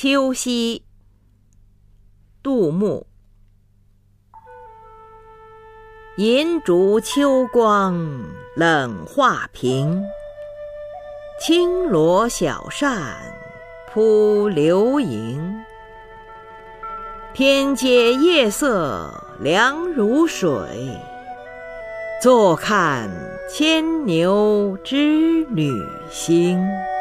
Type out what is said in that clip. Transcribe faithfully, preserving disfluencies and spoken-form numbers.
秋夕，杜牧。银烛秋光冷画屏，轻罗小扇扑流萤。天阶夜色凉如水，坐看牵牛织女星。